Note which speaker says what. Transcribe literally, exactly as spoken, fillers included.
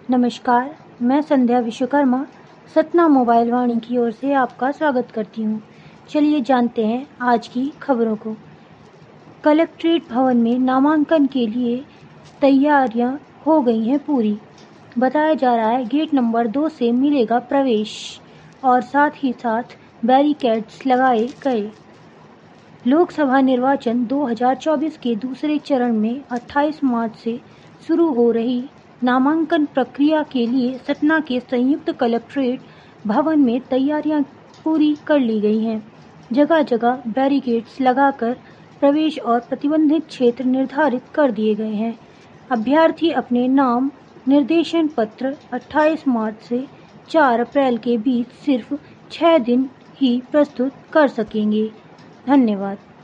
Speaker 1: नमस्कार, मैं संध्या विश्वकर्मा सतना मोबाइल वाणी की ओर से आपका स्वागत करती हूँ। चलिए जानते हैं आज की खबरों को। कलेक्ट्रेट भवन में नामांकन के लिए तैयारियां हो गई हैं पूरी। बताया जा रहा है गेट नंबर दो से मिलेगा प्रवेश और साथ ही साथ बैरिकेड्स लगाए गए। लोकसभा निर्वाचन दो हज़ार चौबीस के दूसरे चरण में अट्ठाईस मार्च से शुरू हो रही नामांकन प्रक्रिया के लिए सतना के संयुक्त कलेक्ट्रेट भवन में तैयारियां पूरी कर ली गई हैं। जगह जगह बैरिकेड्स लगाकर प्रवेश और प्रतिबंधित क्षेत्र निर्धारित कर दिए गए हैं। अभ्यर्थी अपने नाम निर्देशन पत्र अट्ठाईस मार्च से चार अप्रैल के बीच सिर्फ छह दिन ही प्रस्तुत कर सकेंगे। धन्यवाद।